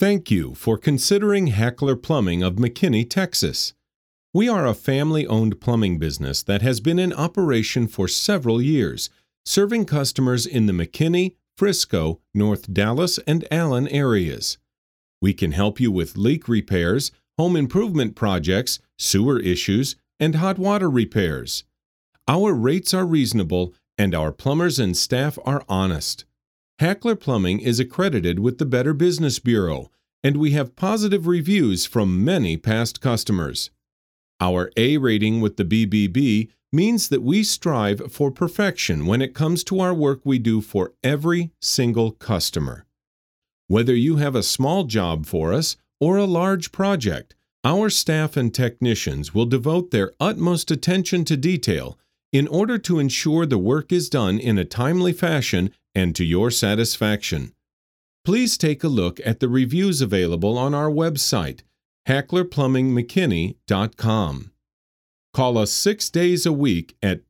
Thank you for considering Hackler Plumbing of McKinney, Texas. We are a family-owned plumbing business that has been in operation for several years, serving customers in the McKinney, Frisco, North Dallas, and Allen areas. We can help you with leak repairs, home improvement projects, sewer issues, and hot water repairs. Our rates are reasonable, and our plumbers and staff are honest. Hackler Plumbing is accredited with the Better Business Bureau, and we have positive reviews from many past customers. Our A rating with the BBB means that we strive for perfection when it comes to our work we do for every single customer. Whether you have a small job for us or a large project, our staff and technicians will devote their utmost attention to detail in order to ensure the work is done in a timely fashion and to your satisfaction. Please take a look at the reviews available on our website, hacklerplumbingmckinney.com. Call us 6 days a week at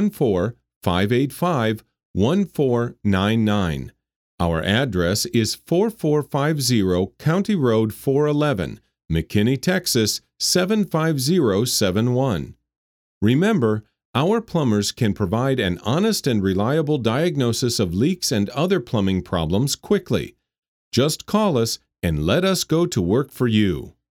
214-585-1499. Our address is 4450 County Road 411, McKinney, Texas 75071. Remember, our plumbers can provide an honest and reliable diagnosis of leaks and other plumbing problems quickly. Just call us and let us go to work for you.